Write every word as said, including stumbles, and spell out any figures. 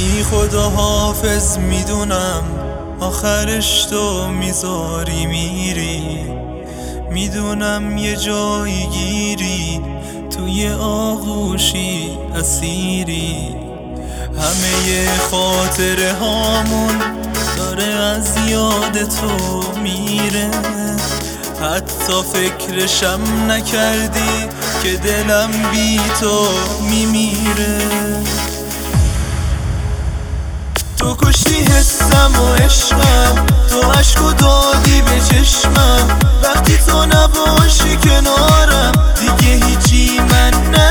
بی خدا حافظ میدونم آخرش تو میذاری میری، میدونم یه جایی گیری توی آغوشی اسیری. همه خاطره هامون داره از یاد تو میره، حتی فکرشم نکردی که دلم بی تو میمیره. تو کشتی حسم و عشقم، تو عشقو دادی به چشمم، وقتی تو نباشی کنارم دیگه هیچی من نه